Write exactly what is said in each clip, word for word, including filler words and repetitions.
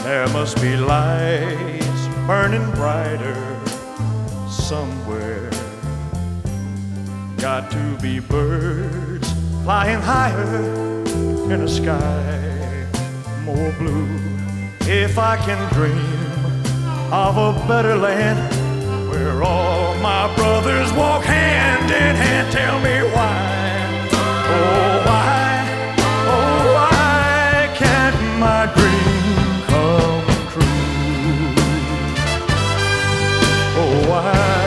There must be lights burning brighter somewhere. Got to be birds flying higher in a sky more blue. If I can dream of a better land where all my brothers walk hand in hand, tell me why, oh why, oh why can't my dream come true? Oh why?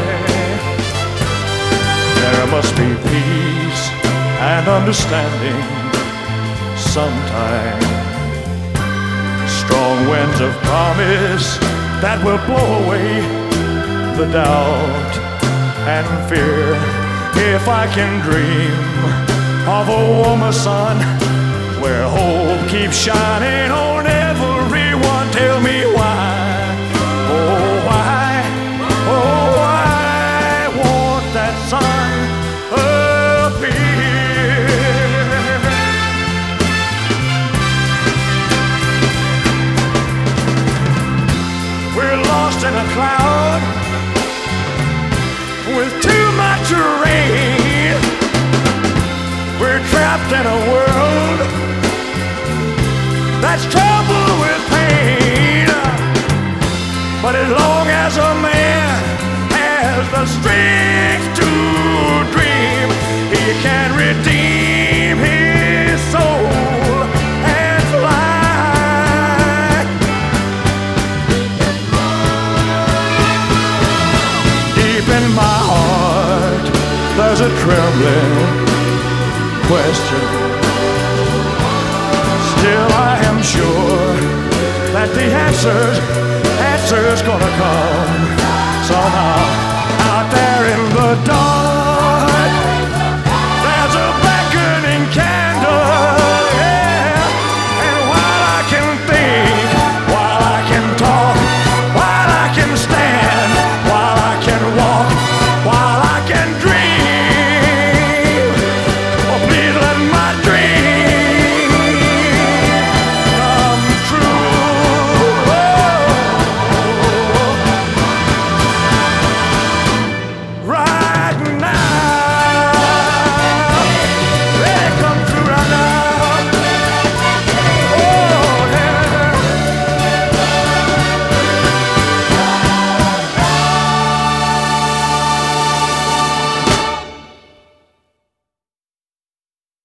There must be peace and understanding sometime, strong winds of promise that will blow away the doubt and fear. If I can dream of a warmer sun where hope keeps shining on everyone, tell me why, oh why, oh why won't that sun appear? We're lost in a cloud with too much rain. We're trapped in a world that's troubled with pain. But as long as a man has the strength to dream, he can redeem his soul and fly. Deep in my heart there's a trembling question. Still I am sure that the answers, answers gonna come somehow.